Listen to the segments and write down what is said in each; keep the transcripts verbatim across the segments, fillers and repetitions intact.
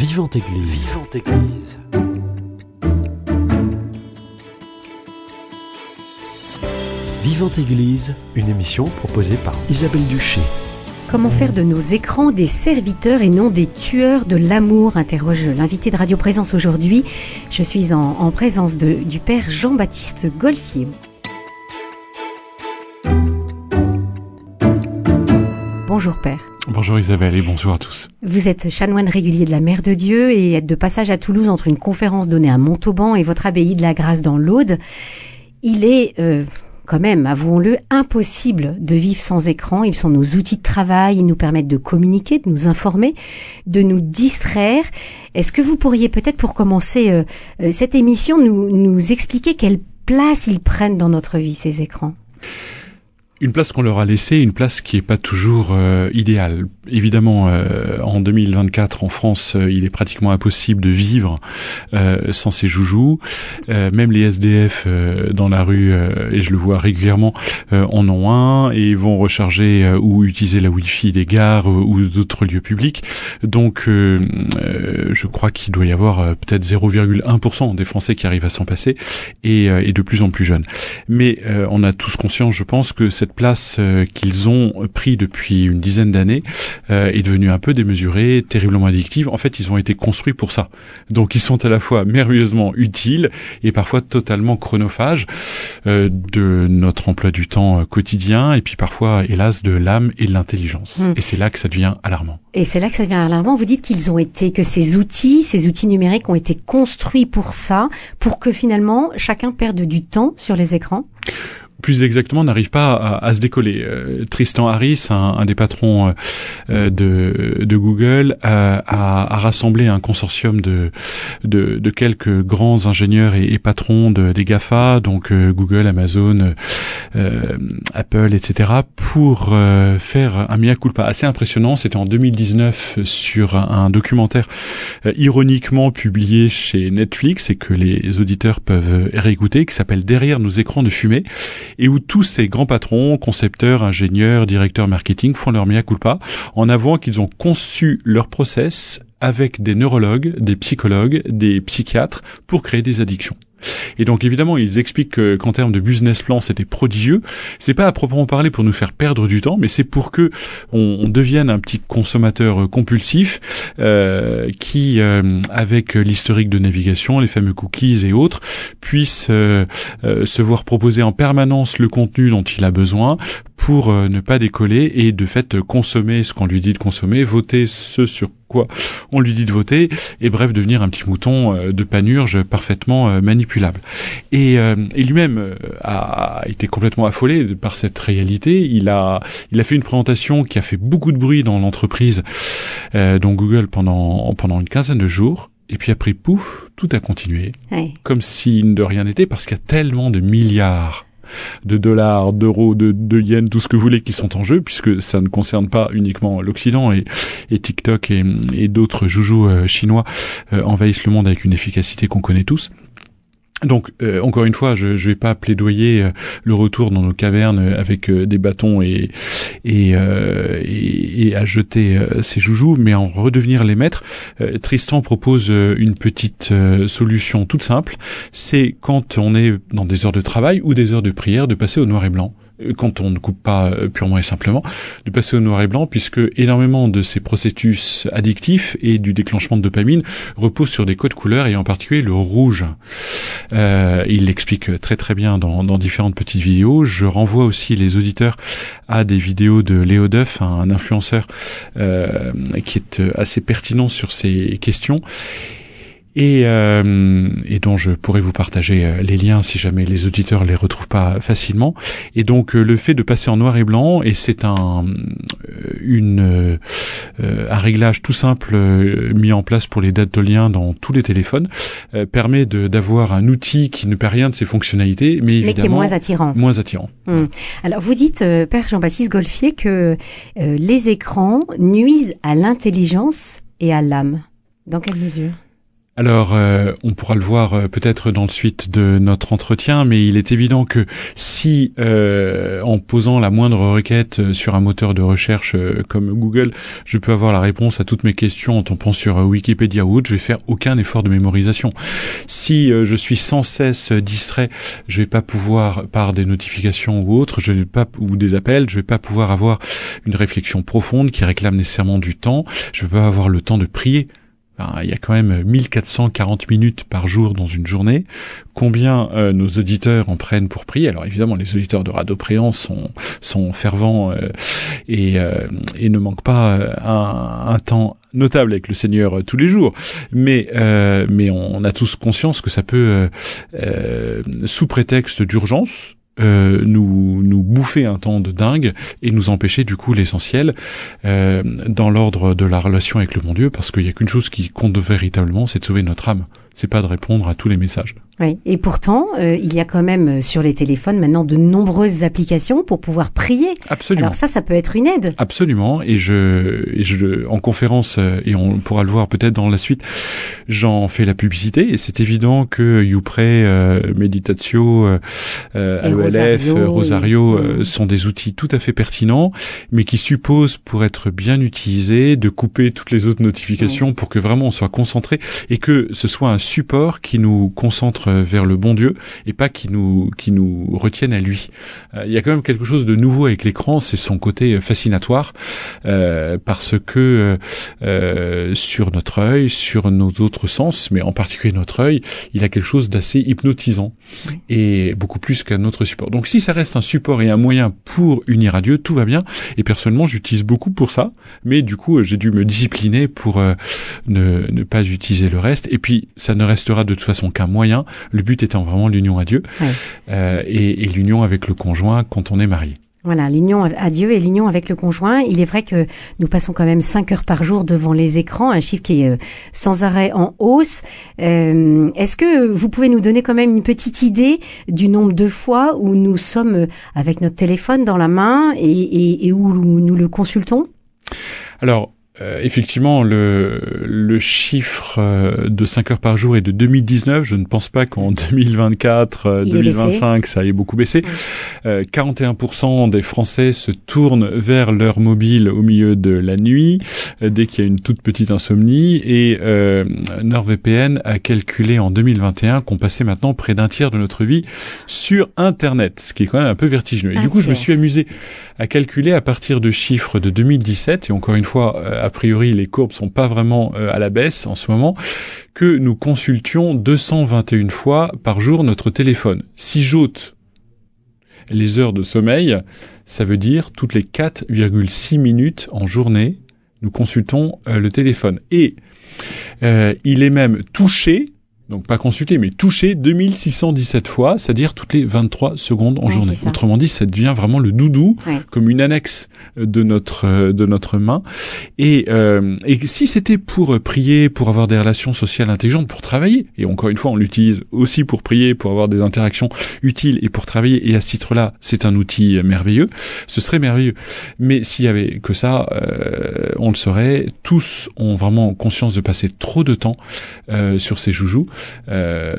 Vivante Église. Vivante Église. Vivante Église, une émission proposée par Isabelle Duché. Comment faire de nos écrans des serviteurs et non des tueurs de l'amour, interroge l'invité de Radio Présence aujourd'hui. Je suis en, en présence de, du père Jean-Baptiste Golfier. Bonjour père. Bonjour Isabelle et bonjour à tous. Vous êtes chanoine régulier de la Mère de Dieu et êtes de passage à Toulouse entre une conférence donnée à Montauban et votre abbaye de la Grâce dans l'Aude. Il est... Euh, quand même, avouons-le, impossible de vivre sans écran. Ils sont nos outils de travail, ils nous permettent de communiquer, de nous informer, de nous distraire. Est-ce que vous pourriez peut-être, pour commencer euh, cette émission, nous, nous expliquer quelle place ils prennent dans notre vie, ces écrans ? Une place qu'on leur a laissée, une place qui est pas toujours euh, idéale. Évidemment, euh, en deux mille vingt-quatre, en France, euh, il est pratiquement impossible de vivre euh, sans ces joujoux. Euh, même les S D F euh, dans la rue, euh, et je le vois régulièrement, euh, en ont un et vont recharger euh, ou utiliser la Wi-Fi des gares euh, ou d'autres lieux publics. Donc, euh, euh, je crois qu'il doit y avoir euh, peut-être zéro virgule un pour cent des Français qui arrivent à s'en passer et, euh, et de plus en plus jeunes. Mais euh, on a tous conscience, je pense, que cette place euh, qu'ils ont pris depuis une dizaine d'années euh, est devenue un peu démesurée, terriblement addictive. En fait, ils ont été construits pour ça. Donc, ils sont à la fois merveilleusement utiles et parfois totalement chronophages euh, de notre emploi du temps quotidien et puis parfois, hélas, de l'âme et de l'intelligence. Mmh. Et c'est là que ça devient alarmant. Et c'est là que ça devient alarmant. Vous dites qu'ils ont été, que ces outils, ces outils numériques ont été construits pour ça, pour que finalement, chacun perde du temps sur les écrans. Plus exactement, n'arrive pas à, à se décoller. Euh, Tristan Harris, un, un des patrons euh, de, de Google, euh, a, a rassemblé un consortium de, de, de quelques grands ingénieurs et, et patrons de, des GAFA, donc euh, Google, Amazon, euh, Apple, et cetera, pour euh, faire un mea culpa assez impressionnant. C'était en deux mille dix-neuf sur un, un documentaire euh, ironiquement publié chez Netflix et que les auditeurs peuvent réécouter, qui s'appelle « Derrière nos écrans de fumée ». Et où tous ces grands patrons, concepteurs, ingénieurs, directeurs marketing font leur mea culpa en avouant qu'ils ont conçu leur process avec des neurologues, des psychologues, des psychiatres pour créer des addictions. Et donc évidemment, ils expliquent que, qu'en termes de business plan, c'était prodigieux. C'est pas à proprement parler pour nous faire perdre du temps, mais c'est pour que on, on devienne un petit consommateur compulsif euh, qui, euh, avec l'historique de navigation, les fameux cookies et autres, puisse euh, euh, se voir proposer en permanence le contenu dont il a besoin pour euh, ne pas décoller et de fait consommer ce qu'on lui dit de consommer, voter ce sur quoi on lui dit de voter, et bref, devenir un petit mouton euh, de panurge parfaitement euh, manipulable. Et, euh, et lui-même euh, a été complètement affolé par cette réalité. Il a, il a fait une présentation qui a fait beaucoup de bruit dans l'entreprise, euh, dont Google pendant, pendant une quinzaine de jours. Et puis après, pouf, tout a continué. Oui. Comme si de rien n'était, parce qu'il y a tellement de milliards de dollars, d'euros, de, de yens, tout ce que vous voulez qui sont en jeu, puisque ça ne concerne pas uniquement l'Occident et, et TikTok et, et d'autres joujoux euh, chinois euh, envahissent le monde avec une efficacité qu'on connaît tous. Donc, euh, encore une fois, je ne vais pas plaidoyer euh, le retour dans nos cavernes avec euh, des bâtons et et, euh, et, et à jeter euh, ces joujoux, mais en redevenir les maîtres. Euh, Tristan propose euh, une petite euh, solution toute simple. C'est quand on est dans des heures de travail ou des heures de prière, de passer au noir et blanc. Quand on ne coupe pas purement et simplement, de passer au noir et blanc, puisque énormément de ces processus addictifs et du déclenchement de dopamine reposent sur des codes couleurs et en particulier le rouge. Euh, il l'explique très très bien dans, dans différentes petites vidéos. Je renvoie aussi les auditeurs à des vidéos de Léo Duff, un influenceur euh, qui est assez pertinent sur ces questions. Et, euh, et dont je pourrais vous partager les liens si jamais les auditeurs les retrouvent pas facilement. Et donc le fait de passer en noir et blanc, et c'est un une euh, un réglage tout simple euh, mis en place pour les daltoniens dans tous les téléphones, euh, permet de d'avoir un outil qui ne perd rien de ses fonctionnalités, mais évidemment mais qui est moins attirant. Moins attirant. Hum. Alors vous dites, euh, Père Jean-Baptiste Golfier, que euh, les écrans nuisent à l'intelligence et à l'âme. Dans quelle mesure ? Alors, euh, on pourra le voir euh, peut-être dans le suite de notre entretien, mais il est évident que si, euh, en posant la moindre requête sur un moteur de recherche euh, comme Google, je peux avoir la réponse à toutes mes questions en tombant sur euh, Wikipédia ou autre, je vais faire aucun effort de mémorisation. Si euh, je suis sans cesse distrait, je vais pas pouvoir, par des notifications ou autres, je vais pas, ou des appels, je vais pas pouvoir avoir une réflexion profonde qui réclame nécessairement du temps. Je vais pas avoir le temps de prier. Il y a quand même mille quatre cent quarante minutes par jour dans une journée. Combien euh, nos auditeurs en prennent pour prier? Alors évidemment, les auditeurs de Radio Préance sont, sont fervents euh, et, euh, et ne manquent pas euh, un, un temps notable avec le Seigneur euh, tous les jours. Mais, euh, mais on, on a tous conscience que ça peut, euh, euh, sous prétexte d'urgence, Euh, nous nous bouffer un temps de dingue et nous empêcher du coup l'essentiel euh, dans l'ordre de la relation avec le bon Dieu, parce qu'il y a qu'une chose qui compte véritablement, c'est de sauver notre âme. C'est pas de répondre à tous les messages. Oui. Et pourtant, euh, il y a quand même sur les téléphones maintenant de nombreuses applications pour pouvoir prier. Absolument. Alors ça, ça peut être une aide. Absolument. Et je, et je, en conférence, et on pourra le voir peut-être dans la suite, j'en fais la publicité. Et c'est évident que YouPray, euh, Meditatio, euh, A E L F, Rosario, Rosario euh, sont des outils tout à fait pertinents, mais qui supposent, pour être bien utilisés, de couper toutes les autres notifications oui. pour que vraiment on soit concentré et que ce soit un support qui nous concentre vers le bon Dieu et pas qui nous qui nous retienne à lui. Euh, il y a quand même quelque chose de nouveau avec l'écran, c'est son côté fascinatoire euh, parce que euh, sur notre œil, sur nos autres sens, mais en particulier notre œil, il a quelque chose d'assez hypnotisant oui. et beaucoup plus qu'un autre support. Donc si ça reste un support et un moyen pour unir à Dieu, tout va bien. Et personnellement, j'utilise beaucoup pour ça, mais du coup, j'ai dû me discipliner pour euh, ne, ne pas utiliser le reste. Et puis, ça ne restera de toute façon qu'un moyen. Le but étant vraiment l'union à Dieu ouais. euh, et, et l'union avec le conjoint quand on est marié. Voilà, l'union à Dieu et l'union avec le conjoint. Il est vrai que nous passons quand même cinq heures par jour devant les écrans, un chiffre qui est sans arrêt en hausse. Euh, est-ce que vous pouvez nous donner quand même une petite idée du nombre de fois où nous sommes avec notre téléphone dans la main et, et, et où nous le consultons? Alors, Euh, effectivement, le, le chiffre euh, de cinq heures par jour est de deux mille dix-neuf. Je ne pense pas qu'en deux mille vingt-quatre, euh, deux mille vingt-cinq, ça ait beaucoup baissé. Oui. Euh, quarante et un pour cent des Français se tournent vers leur mobile au milieu de la nuit, euh, dès qu'il y a une toute petite insomnie. Et euh, NordVPN a calculé en deux mille vingt et un qu'on passait maintenant près d'un tiers de notre vie sur Internet, ce qui est quand même un peu vertigineux. Et un du coup, tiers. Je me suis amusé à calculer à partir de chiffres de deux mille dix-sept, et encore une fois, euh, a priori, les courbes sont pas vraiment euh, à la baisse en ce moment, que nous consultions deux cent vingt et une fois par jour notre téléphone. Si j'ôte les heures de sommeil, ça veut dire toutes les quatre virgule six minutes en journée, nous consultons euh, le téléphone. Et euh, il est même touché, donc pas consulté, mais touché deux mille six cent dix-sept fois, c'est-à-dire toutes les vingt-trois secondes en ouais, journée. Autrement dit, ça devient vraiment le doudou, ouais. comme une annexe de notre de notre main. Et, euh, et si c'était pour prier, pour avoir des relations sociales intelligentes, pour travailler, et encore une fois, on l'utilise aussi pour prier, pour avoir des interactions utiles et pour travailler, et à ce titre-là, c'est un outil merveilleux, ce serait merveilleux. Mais s'il y avait que ça, euh, on le saurait, tous ont vraiment conscience de passer trop de temps euh, sur ces joujoux. Euh,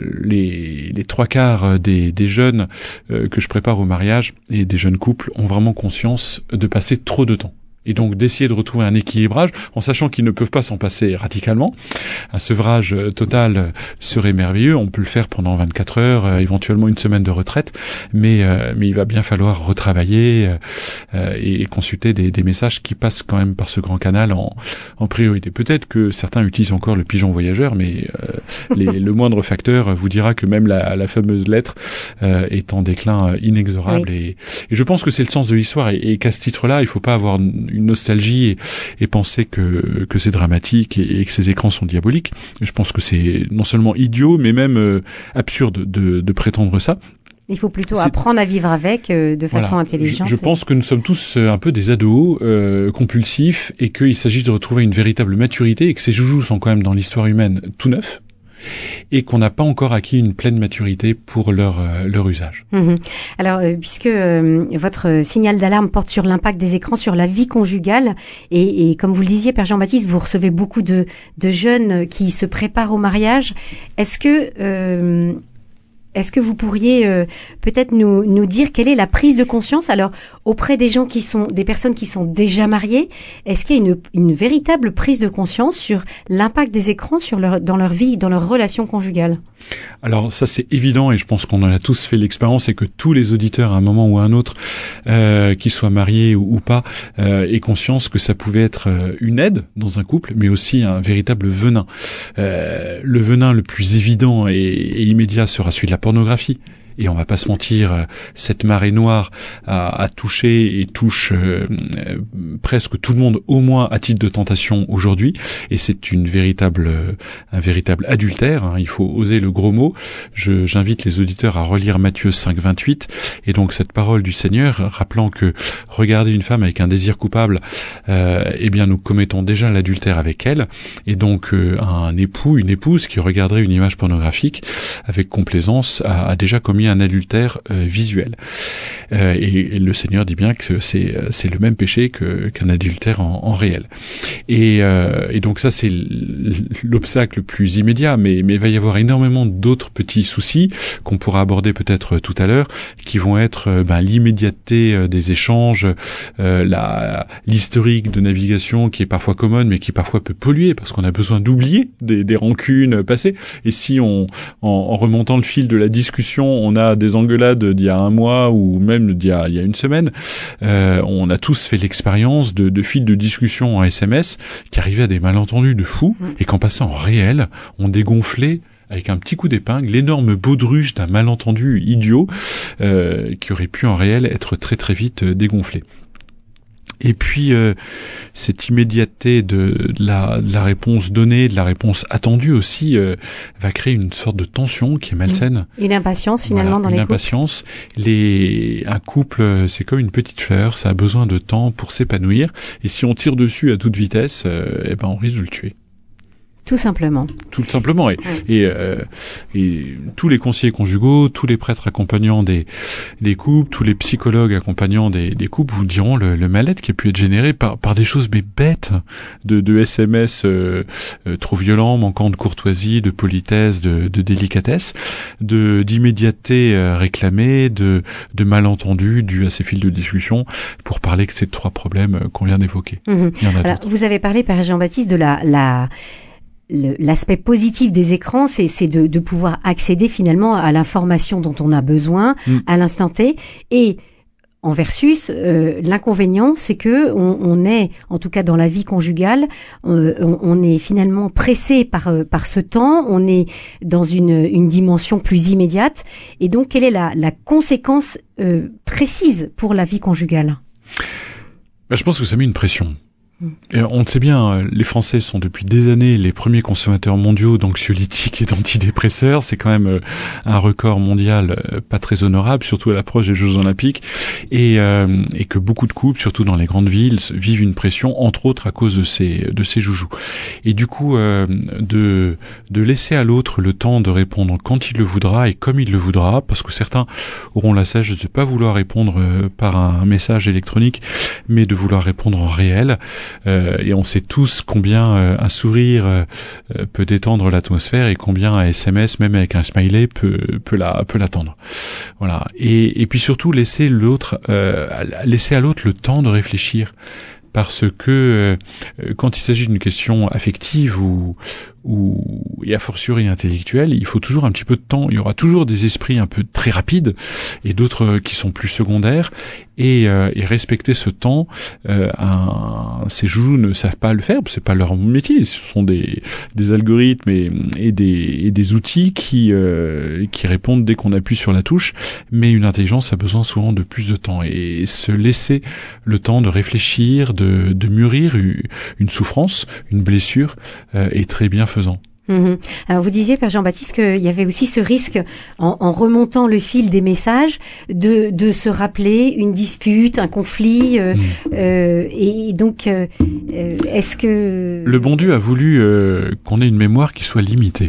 les, les trois quarts des, des jeunes euh, que je prépare au mariage et des jeunes couples ont vraiment conscience de passer trop de temps. Et donc d'essayer de retrouver un équilibrage en sachant qu'ils ne peuvent pas s'en passer radicalement. Un sevrage total serait merveilleux, on peut le faire pendant vingt-quatre heures, euh, éventuellement une semaine de retraite, mais euh, mais il va bien falloir retravailler euh, et consulter des, des messages qui passent quand même par ce grand canal en, en priorité. Peut-être que certains utilisent encore le pigeon voyageur, mais euh, les, le moindre facteur vous dira que même la, la fameuse lettre euh, est en déclin inexorable. Oui. Et, et je pense que c'est le sens de l'histoire et, et qu'à ce titre-là, il faut pas avoir une nostalgie et, et penser que, que c'est dramatique et, et que ces écrans sont diaboliques. Je pense que c'est non seulement idiot, mais même euh, absurde de, de prétendre ça. Il faut plutôt c'est... apprendre à vivre avec euh, de façon voilà. intelligente. Je, je pense que nous sommes tous euh, un peu des ados euh, compulsifs et qu'il s'agit de retrouver une véritable maturité et que ces joujoux sont quand même dans l'histoire humaine tout neufs. et qu'on n'a pas encore acquis une pleine maturité pour leur euh, leur usage. Mmh. Alors, euh, puisque euh, votre signal d'alarme porte sur l'impact des écrans sur la vie conjugale, et, et comme vous le disiez, Père Jean-Baptiste, vous recevez beaucoup de, de jeunes qui se préparent au mariage. Est-ce que euh, Est-ce que vous pourriez euh, peut-être nous, nous dire quelle est la prise de conscience alors auprès des gens qui sont des personnes qui sont déjà mariées? Est-ce qu'il y a une, une véritable prise de conscience sur l'impact des écrans sur leur dans leur vie, dans leur relation conjugale? Alors ça c'est évident et je pense qu'on en a tous fait l'expérience et que tous les auditeurs à un moment ou à un autre, euh, qu'ils soient mariés ou, ou pas, euh, aient conscience que ça pouvait être euh, une aide dans un couple, mais aussi un véritable venin. Euh, le venin le plus évident et, et immédiat sera celui de la pornographie. Et on va pas se mentir, cette marée noire a, a touché et touche euh, euh, presque tout le monde, au moins à titre de tentation aujourd'hui. Et c'est une véritable, euh, un véritable adultère. Hein, il faut oser le gros mot. Je, j'invite les auditeurs à relire Matthieu cinq, vingt-huit. Et donc cette parole du Seigneur, rappelant que regarder une femme avec un désir coupable, euh, eh bien nous commettons déjà l'adultère avec elle. Et donc euh, un époux, une épouse qui regarderait une image pornographique avec complaisance a, a déjà commis un adultère euh, visuel. Euh, et, et le Seigneur dit bien que c'est c'est le même péché que qu'un adultère en, en réel. Et, euh, et donc ça c'est l'obstacle le plus immédiat, mais mais il va y avoir énormément d'autres petits soucis qu'on pourra aborder peut-être tout à l'heure, qui vont être ben, l'immédiateté des échanges, euh, la l'historique de navigation qui est parfois commode, mais qui parfois peut polluer parce qu'on a besoin d'oublier des, des rancunes passées. Et si on en, en remontant le fil de la discussion, on a des engueulades d'il y a un mois ou même d'il y a, il y a une semaine, euh, on a tous fait l'expérience de, de fils de discussion en S M S qui arrivaient à des malentendus de fou et qu'en passant en réel, on dégonflait avec un petit coup d'épingle l'énorme baudruche d'un malentendu idiot euh, qui aurait pu en réel être très très vite euh, dégonflé. Et puis euh, cette immédiateté de, de, la, de la réponse donnée, de la réponse attendue aussi, euh, va créer une sorte de tension qui est malsaine. Une impatience finalement voilà, dans une les impatience. couples. Les, un couple, c'est comme une petite fleur, ça a besoin de temps pour s'épanouir. Et si on tire dessus à toute vitesse, euh, eh ben on risque de le tuer. Tout simplement. Tout simplement. Et, ouais. et, euh, et tous les conseillers conjugaux, tous les prêtres accompagnants des, des couples, tous les psychologues accompagnants des, des couples vous diront le, le mal-être qui a pu être généré par, par des choses mais bêtes, de, de S M S euh, euh, trop violents, manquant de courtoisie, de politesse, de, de délicatesse, de d'immédiateté euh, réclamée, de, de malentendus dus à ces fils de discussion, pour parler que ces trois problèmes euh, qu'on vient d'évoquer. Mmh. Il y en a Alors, d'autres. vous avez parlé, Père Jean-Baptiste, de la... la... l'aspect positif des écrans, c'est, c'est de, de pouvoir accéder finalement à l'information dont on a besoin mmh. à l'instant T. Et en versus, euh, l'inconvénient, c'est que on, on est, en tout cas dans la vie conjugale, on, on est finalement pressé par par ce temps. On est dans une une dimension plus immédiate. Et donc, quelle est la, la conséquence euh, précise pour la vie conjugale? Ben, je pense que ça met une pression. Et on le sait bien, les Français sont depuis des années les premiers consommateurs mondiaux d'anxiolytiques et d'antidépresseurs. C'est quand même un record mondial pas très honorable, surtout à l'approche des Jeux Olympiques. Et, euh, et que beaucoup de couples, surtout dans les grandes villes, vivent une pression, entre autres à cause de ces, de ces joujoux. Et du coup, euh, de, de laisser à l'autre le temps de répondre quand il le voudra et comme il le voudra, parce que certains auront la sagesse de ne pas vouloir répondre par un message électronique, mais de vouloir répondre en réel. Euh, et on sait tous combien euh, un sourire euh, peut détendre l'atmosphère et combien un S M S, même avec un smiley, peut peut la peut l'attendre. Voilà. Et et puis surtout laisser l'autre euh, laisser à l'autre le temps de réfléchir, parce que euh, quand il s'agit d'une question affective ou ou et a fortiori intellectuelle, il faut toujours un petit peu de temps. Il y aura toujours des esprits un peu très rapides et d'autres qui sont plus secondaires. Et, euh, et respecter ce temps, euh, un, ces joujoux ne savent pas le faire, c'est pas leur métier. Ce sont des, des algorithmes et, et, des, et des outils qui, euh, qui répondent dès qu'on appuie sur la touche. Mais une intelligence a besoin souvent de plus de temps. Et se laisser le temps de réfléchir, de, de mûrir une souffrance, une blessure, euh, est très bienfaisant. Mmh. Alors vous disiez, Père Jean-Baptiste, qu'il y avait aussi ce risque, en, en remontant le fil des messages, de, de se rappeler une dispute, un conflit. Euh, mmh. euh, et donc, euh, est-ce que... Le bon Dieu a voulu euh, qu'on ait une mémoire qui soit limitée.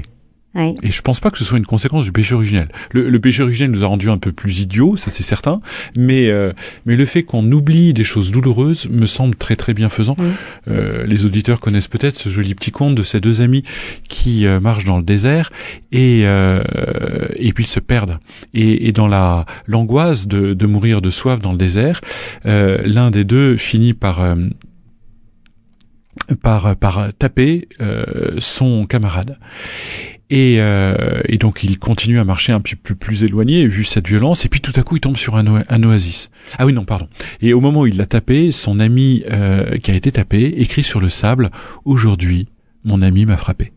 Oui. Et je pense pas que ce soit une conséquence du péché originel. Le, le péché originel nous a rendus un peu plus idiots, ça c'est certain, mais euh, mais le fait qu'on oublie des choses douloureuses me semble très très bienfaisant. Mmh. Euh, les auditeurs connaissent peut-être ce joli petit conte de ces deux amis qui euh, marchent dans le désert et euh, et puis ils se perdent. Et, et dans la l'angoisse de, de mourir de soif dans le désert, euh, l'un des deux finit par euh, par par taper euh, son camarade. Et, euh, et donc il continue à marcher un petit peu plus éloigné vu cette violence, et puis tout à coup il tombe sur un, o- un oasis. Ah oui non pardon. Et au moment où il l'a tapé, son ami euh, qui a été tapé écrit sur le sable: aujourd'hui mon ami m'a frappé.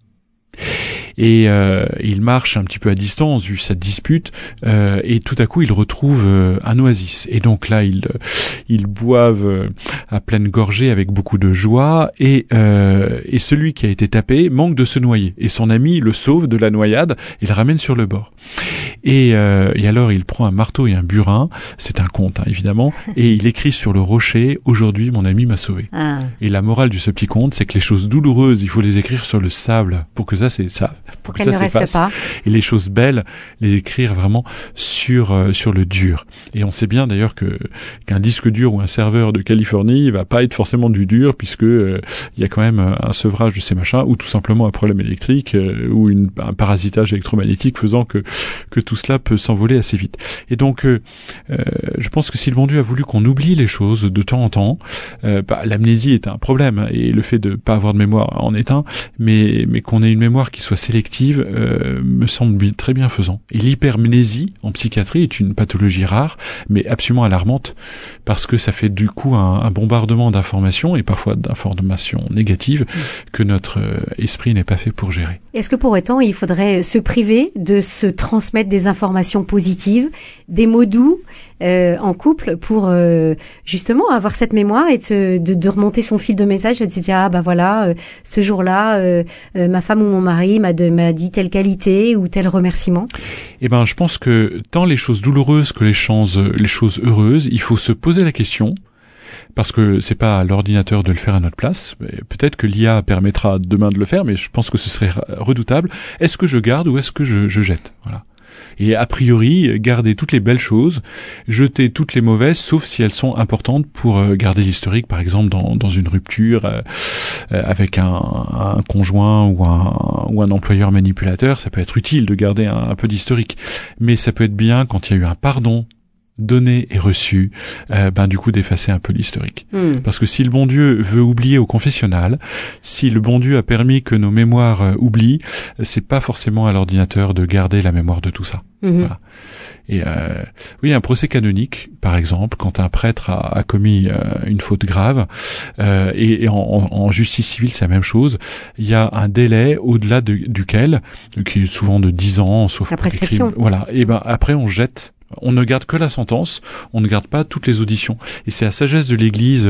Et euh, il marche un petit peu à distance vu cette dispute, euh, et tout à coup il retrouve euh, un oasis. Et donc là ils ils boivent euh, à pleine gorgée avec beaucoup de joie, et euh, et celui qui a été tapé manque de se noyer, et son ami le sauve de la noyade et le ramène sur le bord. Et, euh, et alors il prend un marteau et un burin, c'est un conte hein, évidemment, et il écrit sur le rocher: aujourd'hui mon ami m'a sauvé. Ah. Et la morale de ce petit conte, c'est que les choses douloureuses, il faut les écrire sur le sable pour que ça c'est ça pour que ça s'efface, pas. Et les choses belles, les écrire vraiment sur euh, sur le dur. Et on sait bien d'ailleurs que qu'un disque dur ou un serveur de Californie va pas être forcément du dur, puisque euh, il y a quand même un sevrage de ces machins, ou tout simplement un problème électrique, euh, ou une, un parasitage électromagnétique faisant que que tout cela peut s'envoler assez vite. Et donc euh, euh, je pense que si le bon Dieu a voulu qu'on oublie les choses de temps en temps, euh, bah, l'amnésie est un problème, et le fait de pas avoir de mémoire en est un, mais mais qu'on ait une mémoire qui soit sélective euh, me semble très bienfaisant. Et l'hypermnésie en psychiatrie est une pathologie rare, mais absolument alarmante, parce que ça fait du coup un, un bombardement d'informations, et parfois d'informations négatives, mmh. que notre euh, esprit n'est pas fait pour gérer. Est-ce que pour autant il faudrait se priver de se transmettre des informations positives, des mots doux euh, en couple, pour euh, justement avoir cette mémoire et de, se, de, de remonter son fil de message et de se dire ah bah voilà euh, ce jour-là euh, euh, ma femme ou mon mari m'a, de, m'a dit telle qualité ou tel remerciement? Eh ben je pense que tant les choses douloureuses que les choses, les choses heureuses, il faut se poser la question. Parce que c'est pas à l'ordinateur de le faire à notre place. Peut-être que l'I A permettra demain de le faire, mais je pense que ce serait redoutable. Est-ce que je garde ou est-ce que je, je jette? Voilà. Et a priori, garder toutes les belles choses, jeter toutes les mauvaises, sauf si elles sont importantes pour garder l'historique, par exemple dans, dans une rupture euh, avec un, un conjoint ou un, ou un employeur manipulateur. Ça peut être utile de garder un, un peu d'historique, mais ça peut être bien quand il y a eu un pardon donné et reçu, euh, ben du coup d'effacer un peu l'historique. Mmh. Parce que si le bon Dieu veut oublier au confessionnal, si le bon Dieu a permis que nos mémoires euh, oublient, c'est pas forcément à l'ordinateur de garder la mémoire de tout ça. Mmh. Voilà. Et euh, oui, un procès canonique, par exemple, quand un prêtre a, a commis euh, une faute grave, euh, et, et en, en justice civile c'est la même chose. Il y a un délai au-delà de, duquel, qui est souvent de dix ans, sauf la prescription. Crimes, voilà. Et ben après on jette. On ne garde que la sentence, on ne garde pas toutes les auditions. Et c'est la sagesse de l'Église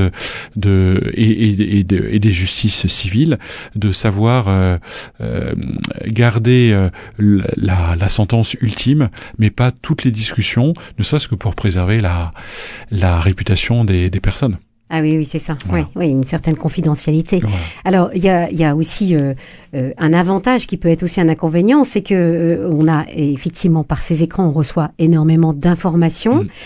de, et, et, et, de, et des justices civiles de savoir euh, euh, garder euh, la, la sentence ultime, mais pas toutes les discussions, ne serait-ce que pour préserver la, la réputation des, des personnes. Ah oui, oui, c'est ça. Voilà. Oui, oui, une certaine confidentialité. Voilà. Alors, il y a, il y a aussi euh, euh, un avantage qui peut être aussi un inconvénient, c'est que euh, on a effectivement par ces écrans, on reçoit énormément d'informations. Mmh.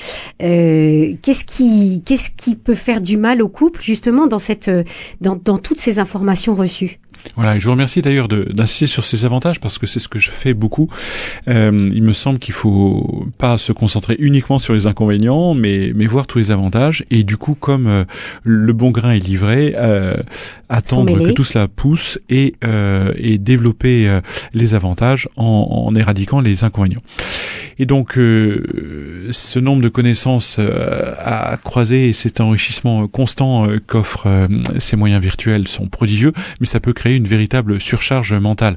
Euh, qu'est-ce qui, qu'est-ce qui peut faire du mal au couple justement dans cette, dans, dans toutes ces informations reçues? Voilà, et je vous remercie d'ailleurs de, d'insister sur ces avantages, parce que c'est ce que je fais beaucoup. Euh, il me semble qu'il faut pas se concentrer uniquement sur les inconvénients, mais, mais voir tous les avantages. Et du coup, comme euh, le bon grain est livré, euh, attendre que tout cela pousse et, euh, et développer euh, les avantages en, en éradiquant les inconvénients. Et donc, euh, ce nombre de connaissances euh, à croiser et cet enrichissement constant euh, qu'offrent euh, ces moyens virtuels sont prodigieux, mais ça peut créer une véritable surcharge mentale.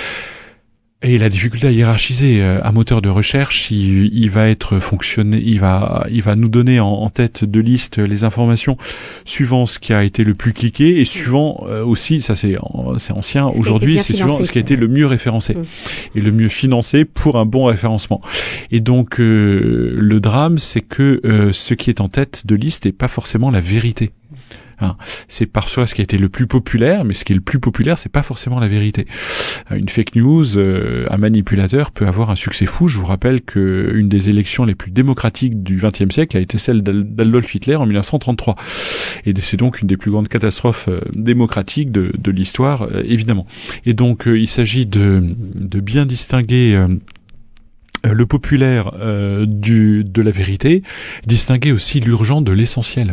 Et la difficulté à hiérarchiser euh, un moteur de recherche, il, il va être fonctionné, il va, il va nous donner en, en tête de liste les informations suivant ce qui a été le plus cliqué et suivant euh, aussi, ça c'est, c'est ancien, aujourd'hui c'est suivant ce qui a été le mieux référencé mmh. et le mieux financé pour un bon référencement. Et donc euh, le drame, c'est que euh, ce qui est en tête de liste n'est pas forcément la vérité. Hein, c'est parfois ce qui a été le plus populaire, mais ce qui est le plus populaire, c'est pas forcément la vérité. Une fake news, euh, un manipulateur peut avoir un succès fou. Je vous rappelle que une des élections les plus démocratiques du vingtième siècle a été celle d'Adolf Hitler en mille neuf cent trente-trois. Et c'est donc une des plus grandes catastrophes euh, démocratiques de, de l'histoire, euh, évidemment. Et donc, euh, il s'agit de, de bien distinguer euh, le populaire euh, du, de la vérité, distinguer aussi l'urgent de l'essentiel.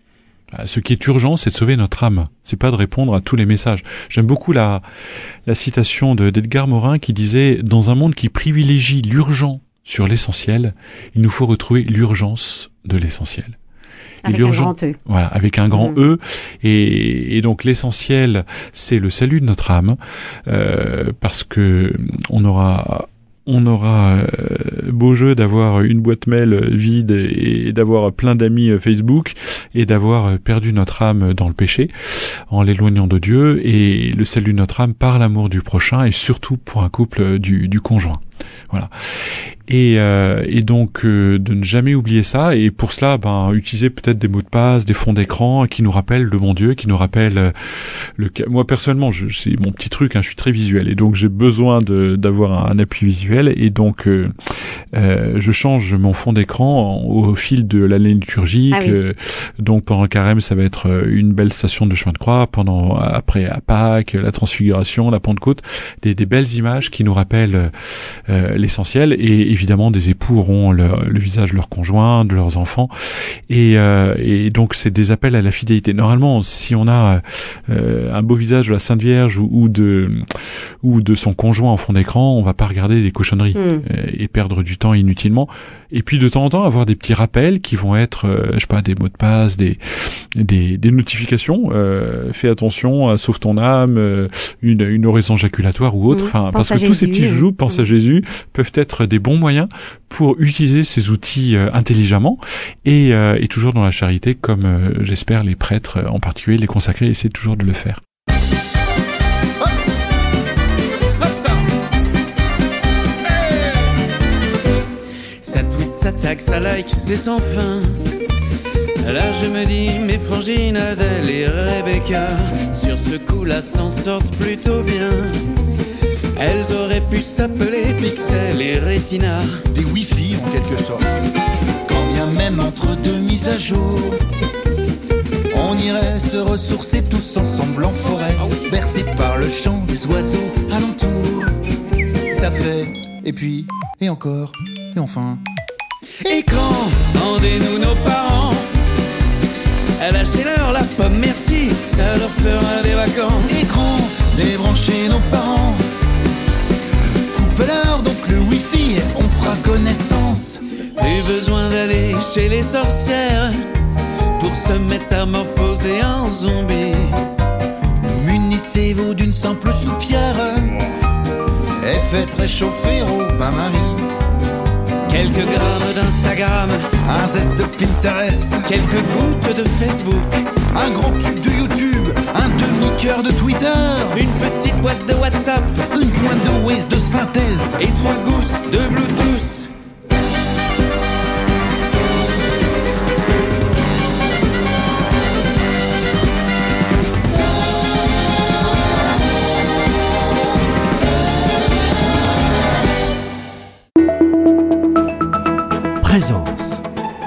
Ce qui est urgent, c'est de sauver notre âme. C'est pas de répondre à tous les messages. J'aime beaucoup la, la citation de, d'Edgar Morin qui disait « Dans un monde qui privilégie l'urgent sur l'essentiel, il nous faut retrouver l'urgence de l'essentiel. » Avec un grand E. Voilà, avec un grand mmh. E. Et, et donc l'essentiel, c'est le salut de notre âme, euh, parce que on aura... On aura euh, beau jeu d'avoir une boîte mail vide et, et d'avoir plein d'amis Facebook et d'avoir perdu notre âme dans le péché en l'éloignant de Dieu, et le salut de notre âme par l'amour du prochain et surtout pour un couple du, du conjoint. Voilà. Et, euh, et donc euh, de ne jamais oublier ça, et pour cela, ben utiliser peut-être des mots de passe, des fonds d'écran qui nous rappellent le bon Dieu, qui nous rappellent euh, le. Moi personnellement, je, c'est mon petit truc, hein, je suis très visuel, et donc j'ai besoin de d'avoir un, un appui visuel, et donc euh, euh, je change mon fond d'écran au, au fil de l'année liturgique. Ah oui. euh, donc pendant le carême, ça va être une belle station de chemin de croix. Pendant après à Pâques, la Transfiguration, la Pentecôte, des, des belles images qui nous rappellent euh, l'essentiel, et évidemment des époux auront le, le visage de leur conjoint, de leurs enfants, et, euh, et donc c'est des appels à la fidélité. Normalement, si on a euh, un beau visage de la Sainte Vierge ou, ou de ou de son conjoint en fond d'écran, on va pas regarder des cochonneries mmh. euh, et perdre du temps inutilement. Et puis de temps en temps avoir des petits rappels qui vont être, euh, je sais pas, des mots de passe, des des, des notifications. Euh, fais attention, euh, sauve ton âme, euh, une une oraison jaculatoire ou autre. Enfin, mmh, parce que tous ces petits joujoux, pense mmh. à Jésus, peuvent être des bons moyens pour utiliser ces outils euh, intelligemment et, euh, et toujours dans la charité, comme euh, j'espère les prêtres en particulier, les consacrés, essaient toujours de le faire. Ça tweet, ça tag, ça like, c'est sans fin. Là je me dis, mes frangines Adèle et Rebecca, sur ce coup-là s'en sortent plutôt bien. Elles auraient pu s'appeler Pixel et Retina, des Wi-Fi en quelque sorte. Quand bien même entre deux mises à jour, on irait se ressourcer tous ensemble en forêt, bercés par le chant des oiseaux alentour. Ça fait, et puis, et encore, et enfin. Et quand, rendez-nous nos parents, lâchez-leur la pomme, merci, ça leur fera des vacances. Écran, débrancher nos parents, coupe-leur donc le wifi, on fera connaissance. Plus besoin d'aller chez les sorcières pour se métamorphoser en zombie. Munissez-vous d'une simple soupière et faites réchauffer au bain-marie. Quelques grammes d'Instagram, un zeste de Pinterest, quelques gouttes de Facebook, un gros tube de YouTube, un demi-cœur de Twitter, une petite boîte de WhatsApp, une pointe de Waze de synthèse et trois gousses de Bluetooth. Présence.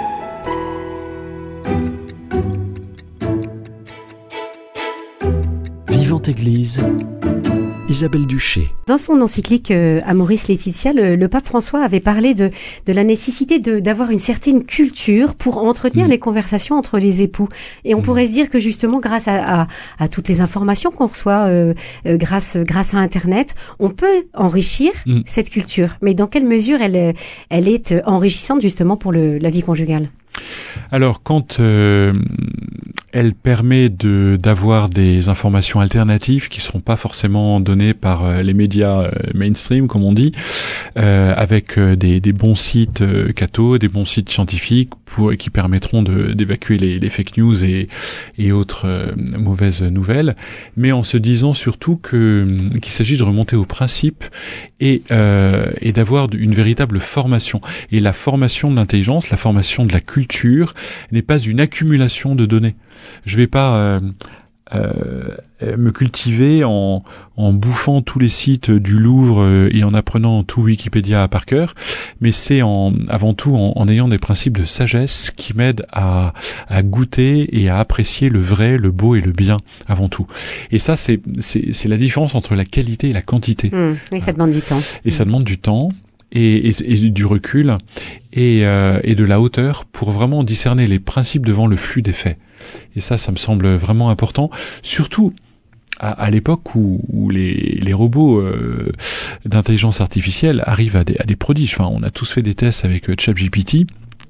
Vivante Église, Isabelle Duché. Dans son encyclique euh, Amoris Laetitia, le, le pape François avait parlé de, de la nécessité de, d'avoir une certaine culture pour entretenir mmh. les conversations entre les époux. Et on mmh. pourrait se dire que justement, grâce à, à, à toutes les informations qu'on reçoit, euh, euh, grâce, grâce à Internet, on peut enrichir mmh. cette culture. Mais dans quelle mesure elle, elle est enrichissante justement pour le, la vie conjugale ? Alors, quand euh, elle permet de d'avoir des informations alternatives qui seront pas forcément données par euh, les médias euh, mainstream, comme on dit, euh, avec euh, des, des bons sites euh, cathos, des bons sites scientifiques pour qui permettront de d'évacuer les, les fake news et et autres euh, mauvaises nouvelles, mais en se disant surtout que qu'il s'agit de remonter aux principes et euh, et d'avoir une véritable formation. Et la formation de l'intelligence, la formation de la culture n'est pas une accumulation de données. Je vais pas euh, euh, me cultiver en, en bouffant tous les sites du Louvre et en apprenant tout Wikipédia par cœur, mais c'est en, avant tout en, en ayant des principes de sagesse qui m'aident à, à goûter et à apprécier le vrai, le beau et le bien avant tout. Et ça, c'est, c'est, c'est la différence entre la qualité et la quantité. Mmh, oui, ça demande du temps. Et mmh. ça demande du temps. Et, et, et du recul et, euh, et de la hauteur pour vraiment discerner les principes devant le flux des faits. Et ça, ça me semble vraiment important, surtout à, à l'époque où, où les, les robots euh, d'intelligence artificielle arrivent à des, à des prodiges. Enfin, on a tous fait des tests avec euh, ChatGPT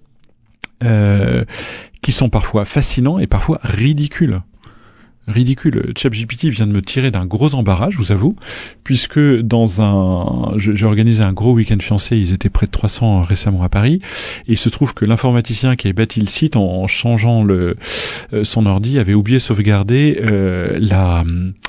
euh, qui sont parfois fascinants et parfois ridicules. Ridicule. ChatGPT vient de me tirer d'un gros embarras, je vous avoue, puisque dans un, je, j'ai organisé un gros week-end fiancé, ils étaient près de trois cents récemment à Paris, et il se trouve que l'informaticien qui avait bâti le site, en, en changeant le, euh, son ordi, avait oublié de sauvegarder euh, la,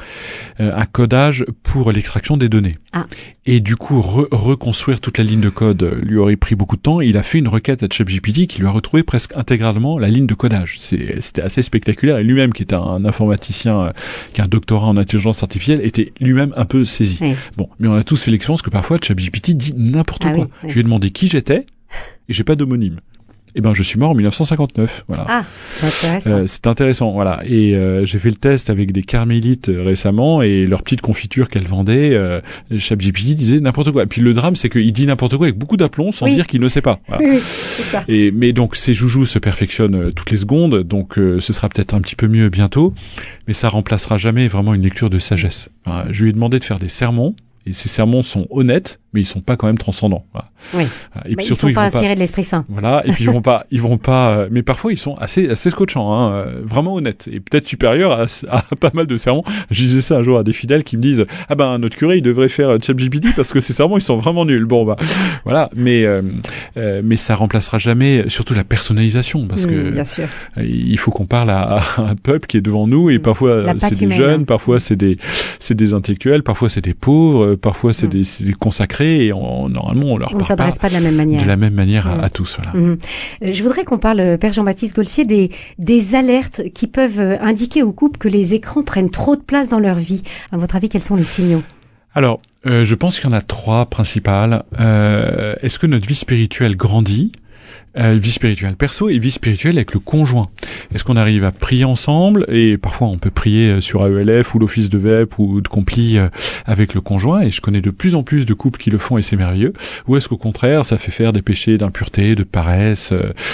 euh, un codage pour l'extraction des données. Ah. Et du coup, re- reconstruire toute la ligne de code lui aurait pris beaucoup de temps, et il a fait une requête à ChatGPT qui lui a retrouvé presque intégralement la ligne de codage. C'est, c'était assez spectaculaire, et lui-même, qui était un informaticien Euh, qui a un doctorat en intelligence artificielle, était lui-même un peu saisi. Oui. Bon, mais on a tous fait l'expérience que parfois ChatGPT dit n'importe ah quoi. Oui, oui. Je lui ai demandé qui j'étais et j'ai pas d'homonyme. Eh ben, je suis mort en dix-neuf cent cinquante-neuf. Voilà. Ah, c'est intéressant. Euh, c'est intéressant, voilà. Et euh, j'ai fait le test avec des carmélites euh, récemment et leur petite confiture qu'elles vendaient. Euh, ChatGPT disait n'importe quoi. Et puis le drame, c'est qu'il dit n'importe quoi avec beaucoup d'aplomb sans oui. dire qu'il ne sait pas. Voilà. Oui, c'est ça. Et mais donc ces joujoux se perfectionnent euh, toutes les secondes, donc euh, ce sera peut-être un petit peu mieux bientôt, mais ça remplacera jamais vraiment une lecture de sagesse. Enfin, je lui ai demandé de faire des sermons. Et ces sermons sont honnêtes, mais ils sont pas quand même transcendants. Voilà. Oui. Et puis bah, surtout, ils sont pas ils inspirés pas... de l'Esprit Saint. Voilà. Et puis ils vont pas, ils vont pas. Mais parfois ils sont assez, assez scotchants, hein, vraiment honnêtes, et peut-être supérieurs à, à pas mal de sermons. Je disais ça un jour à des fidèles qui me disent ah ben notre curé il devrait faire ChatGPT parce que ces sermons ils sont vraiment nuls. Bon bah voilà. Mais euh, euh, mais ça remplacera jamais, surtout la personnalisation, parce mmh, que bien sûr. il faut qu'on parle à, à un peuple qui est devant nous, et parfois la c'est des humaine, jeunes, hein. parfois c'est des, c'est des intellectuels, parfois c'est des pauvres, parfois c'est mmh. des c'est consacrés, et on, normalement on leur on parle ne s'adresse pas, pas de la même manière. De la même manière à, mmh. à tous. Voilà. Mmh. Euh, je voudrais qu'on parle, Père Jean-Baptiste Golfier, des, des alertes qui peuvent indiquer aux couples que les écrans prennent trop de place dans leur vie. À votre avis, quels sont les signaux ? Alors, euh, je pense qu'il y en a trois principales. Euh, est-ce que notre vie spirituelle grandit ? Euh, vie spirituelle perso et vie spirituelle avec le conjoint. Est-ce qu'on arrive à prier ensemble, et parfois on peut prier sur A E L F ou l'Office de V E P ou de Compli avec le conjoint, et je connais de plus en plus de couples qui le font et c'est merveilleux. Ou est-ce qu'au contraire ça fait faire des péchés d'impureté, de paresse,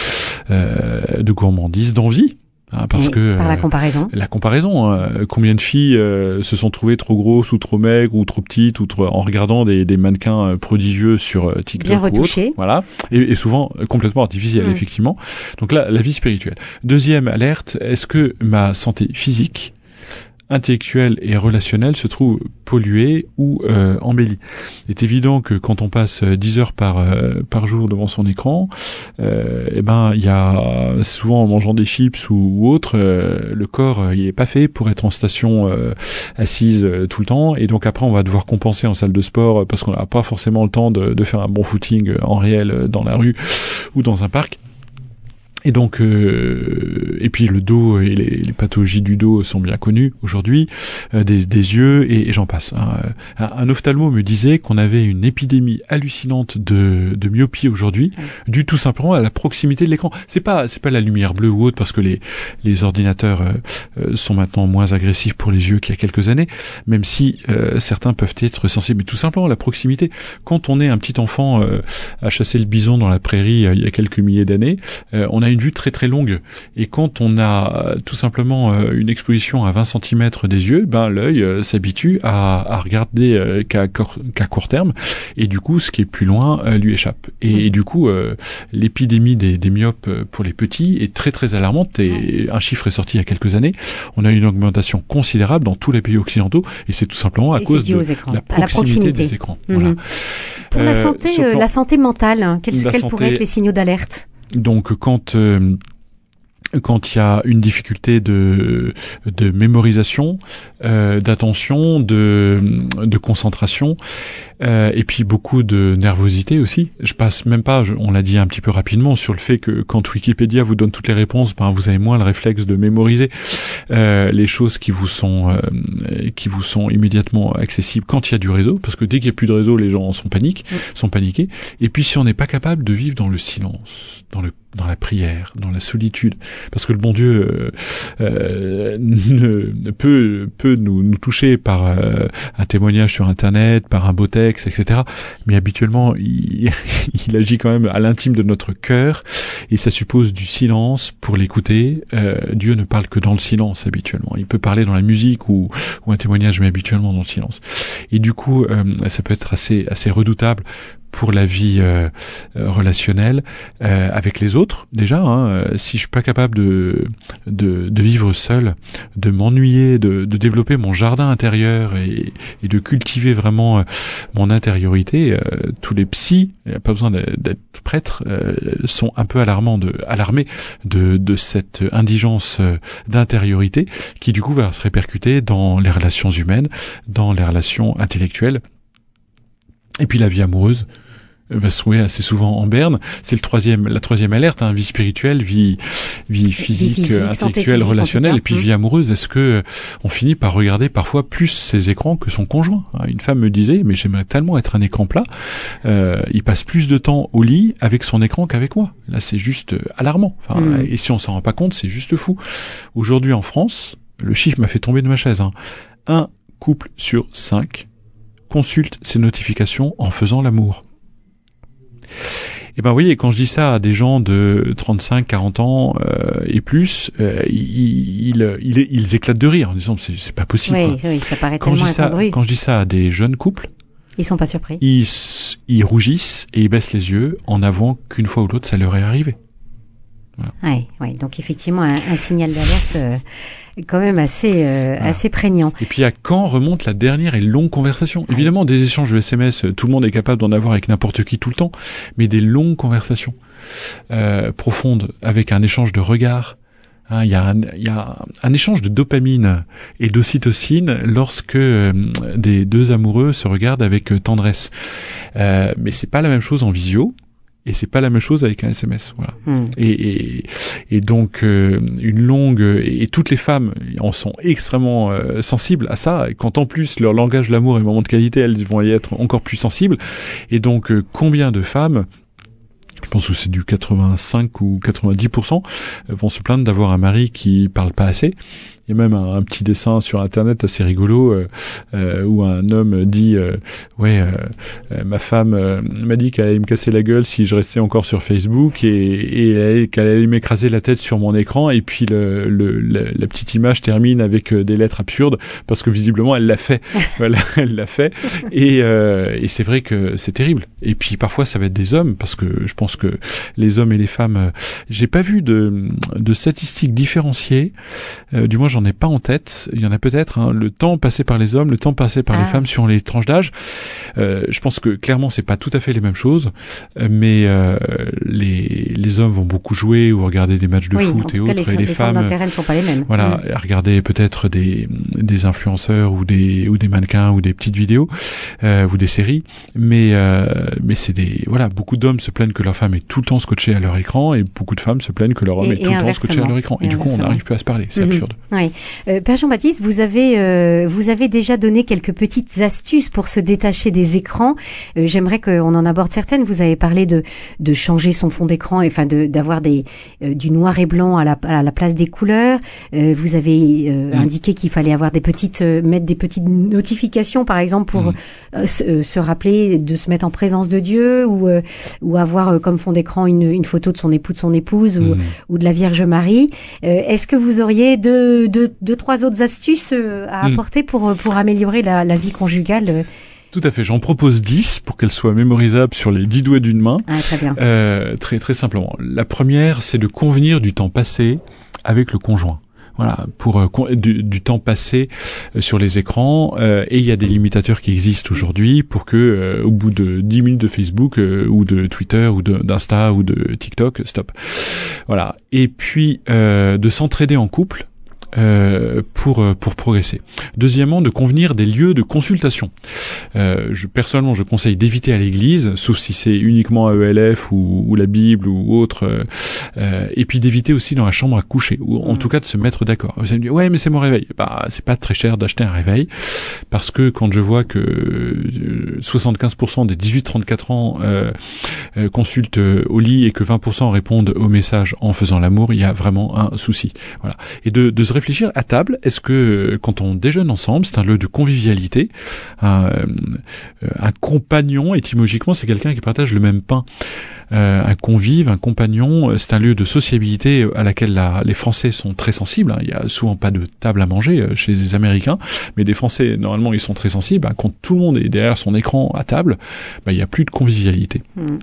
euh, de gourmandise, d'envie? Hein, parce oui, que par la comparaison. Euh, la comparaison. Hein. Combien de filles euh, se sont trouvées trop grosses ou trop maigres ou trop petites ou trop, en regardant des, des mannequins euh, prodigieux sur euh, TikTok. Bien retouchés. Voilà. Et, et souvent euh, complètement artificiels, mmh. effectivement. Donc là, la vie spirituelle. Deuxième alerte, est-ce que ma santé physique, intellectuelle et relationnelle se trouve polluée ou euh, embellie. Il est évident que quand on passe dix heures par euh, par jour devant son écran, euh, eh ben il y a souvent, en mangeant des chips ou, ou autre, euh, le corps euh, il est pas fait pour être en station euh, assise euh, tout le temps, et donc après on va devoir compenser en salle de sport parce qu'on n'a pas forcément le temps de, de faire un bon footing en réel dans la rue ou dans un parc. Et donc, euh, et puis le dos et les, les pathologies du dos sont bien connues aujourd'hui, euh, des, des yeux et, et j'en passe. Hein. Un, un ophtalmo me disait qu'on avait une épidémie hallucinante de, de myopie aujourd'hui, mmh. due tout simplement à la proximité de l'écran. C'est pas, c'est pas la lumière bleue ou autre, parce que les, les ordinateurs euh, sont maintenant moins agressifs pour les yeux qu'il y a quelques années, même si euh, certains peuvent être sensibles. Mais tout simplement la proximité. Quand on est un petit enfant euh, à chasser le bison dans la prairie euh, il y a quelques milliers d'années, euh, on a une vue très très longue, et quand on a tout simplement euh, une exposition à vingt centimètres des yeux, ben l'œil euh, s'habitue à, à regarder euh, qu'à, court, qu'à court terme, et du coup ce qui est plus loin euh, lui échappe, et, mmh. et du coup euh, l'épidémie des, des myopes pour les petits est très très alarmante, et un chiffre est sorti il y a quelques années, on a une augmentation considérable dans tous les pays occidentaux, et c'est tout simplement à et cause de écrans. la proximité, la proximité des écrans. Mmh. Voilà. Pour euh, la santé, euh, plan, la santé mentale, hein, quels, quels santé, pourraient être les signaux d'alerte ? Donc quand euh, quand il y a une difficulté de de mémorisation, euh, d'attention, de de concentration, euh, et puis beaucoup de nervosité aussi. Je passe même pas, je, on l'a dit un petit peu rapidement, sur le fait que quand Wikipédia vous donne toutes les réponses, ben vous avez moins le réflexe de mémoriser euh, les choses qui vous sont euh, qui vous sont immédiatement accessibles quand il y a du réseau, parce que dès qu'il y a plus de réseau, les gens sont paniques, mmh. sont paniqués. Et puis si on n'est pas capable de vivre dans le silence, dans le dans la prière, dans la solitude, parce que le bon Dieu euh, euh, ne, peut peut nous, nous toucher par euh, un témoignage sur Internet, par un beau texte, et cetera. Mais habituellement, il, il agit quand même à l'intime de notre cœur, et ça suppose du silence pour l'écouter. Euh, Dieu ne parle que dans le silence habituellement. Il peut parler dans la musique ou, ou un témoignage, mais habituellement dans le silence. Et du coup, euh, ça peut être assez assez redoutable pour la vie euh, relationnelle euh, avec les autres déjà. Hein, si je suis pas capable de de, de vivre seul, de m'ennuyer, de, de développer mon jardin intérieur et, et de cultiver vraiment euh, mon intériorité, euh, tous les psys, il n'y a pas besoin d'être prêtre, euh, sont un peu alarmants de alarmés de de cette indigence euh, d'intériorité qui du coup va se répercuter dans les relations humaines, dans les relations intellectuelles. Et puis la vie amoureuse va se trouver assez souvent en berne. C'est le troisième, la troisième alerte, hein, vie spirituelle, vie, vie physique, vie physique intellectuelle, physique, relationnelle, et puis mmh. vie amoureuse. Est-ce que on finit par regarder parfois plus ses écrans que son conjoint? Une femme me disait, mais j'aimerais tellement être un écran plat. Euh, il passe plus de temps au lit avec son écran qu'avec moi. Là, c'est juste alarmant. Enfin, mmh. et si on s'en rend pas compte, c'est juste fou. Aujourd'hui, en France, le chiffre m'a fait tomber de ma chaise. Hein. Un couple sur cinq consulte ses notifications en faisant l'amour. Et ben, vous voyez, quand je dis ça à des gens de trente-cinq, quarante ans euh, et plus, euh, ils, ils, ils, ils éclatent de rire en disant c'est, c'est pas possible. Oui, oui, ça paraît quand tellement incongru. Quand je dis ça à des jeunes couples, ils sont pas surpris. Ils, ils rougissent et ils baissent les yeux en avouant qu'une fois ou l'autre, ça leur est arrivé. Voilà. Oui, oui, donc effectivement un, un signal d'alerte euh, quand même assez euh, voilà. assez prégnant. Et puis à quand remonte la dernière et longue conversation. Oui. Évidemment, des échanges de S M S, tout le monde est capable d'en avoir avec n'importe qui tout le temps, mais des longues conversations euh, profondes avec un échange de regards. Hein, il y a un, il y a un échange de dopamine et d'ocytocine lorsque euh, des deux amoureux se regardent avec euh, tendresse. Euh, mais c'est pas la même chose en visio. Et c'est pas la même chose avec un S M S, voilà. Mmh. Et, et et donc euh, une longue et, et toutes les femmes en sont extrêmement euh, sensibles à ça. Et quand en plus leur langage de l'amour et moment de qualité, elles vont y être encore plus sensibles. Et donc euh, combien de femmes, je pense que c'est du quatre-vingt-cinq ou quatre-vingt-dix pour cent, vont se plaindre d'avoir un mari qui parle pas assez. Il y a même un, un petit dessin sur Internet assez rigolo euh, euh, où un homme dit euh, ouais euh, euh, ma femme euh, m'a dit qu'elle allait me casser la gueule si je restais encore sur Facebook et, et qu'elle allait m'écraser la tête sur mon écran, et puis le, le, le, la petite image termine avec des lettres absurdes parce que visiblement elle l'a fait. Voilà, elle l'a fait et, euh, et c'est vrai que c'est terrible. Et puis parfois ça va être des hommes, parce que je pense que les hommes et les femmes, euh, j'ai pas vu de, de statistiques différenciées, euh, du moins j'en ai pas en tête. Il y en a peut-être, hein, le temps passé par les hommes, le temps passé par ah. les femmes sur les tranches d'âge. Euh, je pense que clairement c'est pas tout à fait les mêmes choses, mais euh, les les hommes vont beaucoup jouer ou regarder des matchs de oui, foot et autres, les, et les, les femmes d'intérêt ne sont pas les mêmes. Voilà, mmh. regarder peut-être des des influenceurs ou des ou des mannequins ou des petites vidéos euh, ou des séries, mais euh, mais c'est des voilà, beaucoup d'hommes se plaignent que leur femme est tout le temps scotchée à leur écran, et beaucoup de femmes se plaignent que leur homme et, est tout le temps scotché à leur écran, et, et du coup on n'arrive plus à se parler. C'est mmh. absurde. Oui. Euh, Père Jean-Baptiste, vous avez euh, vous avez déjà donné quelques petites astuces pour se détacher des écrans. Euh, j'aimerais qu'on en aborde certaines. Vous avez parlé de de changer son fond d'écran, enfin de d'avoir des euh, du noir et blanc à la à la place des couleurs. Euh, vous avez euh, mmh. indiqué qu'il fallait avoir des petites euh, mettre des petites notifications, par exemple, pour mmh. euh, se, euh, se rappeler de se mettre en présence de Dieu, ou euh, ou avoir euh, comme fond d'écran une une photo de son époux, de son épouse, mmh. ou ou de la Vierge Marie. Euh, est-ce que vous auriez deux deux deux trois autres astuces euh, à mmh. apporter pour pour améliorer la la vie conjugale? euh Tout à fait. J'en propose dix pour qu'elles soient mémorisables sur les dix doigts d'une main. Ah, très bien. Euh, très, très simplement. La première, c'est de convenir du temps passé avec le conjoint. Voilà, pour euh, du, du temps passé euh, sur les écrans. Euh, et il y a des limitateurs qui existent aujourd'hui pour que, euh, au bout de dix minutes de Facebook euh, ou de Twitter ou de, d'Insta ou de TikTok, stop. Voilà. Et puis euh, de s'entraider en couple. Euh, pour pour progresser. Deuxièmement, de convenir des lieux de consultation. Euh, je, personnellement, je conseille d'éviter à l'église, sauf si c'est uniquement A E L F ou, ou la Bible ou autre. Euh, euh, et puis d'éviter aussi dans la chambre à coucher, ou en mmh. tout cas de se mettre d'accord. Vous allez me dire, ouais, mais c'est mon réveil. Bah, c'est pas très cher d'acheter un réveil, parce que quand je vois que soixante-quinze pour cent des dix-huit trente-quatre ans euh, euh, consultent au lit et que vingt pour cent répondent aux messages en faisant l'amour, il y a vraiment un souci. Voilà. Et de, de se réfléchir réfléchir à table, est-ce que quand on déjeune ensemble, c'est un lieu de convivialité, un, un compagnon, étymologiquement, c'est quelqu'un qui partage le même pain. Euh, un convive, un compagnon, c'est un lieu de sociabilité à laquelle la, les Français sont très sensibles. Hein. Il y a souvent pas de table à manger chez les Américains, mais des Français, normalement, ils sont très sensibles. Hein. Quand tout le monde est derrière son écran à table, bah, il y a plus de convivialité. Mmh.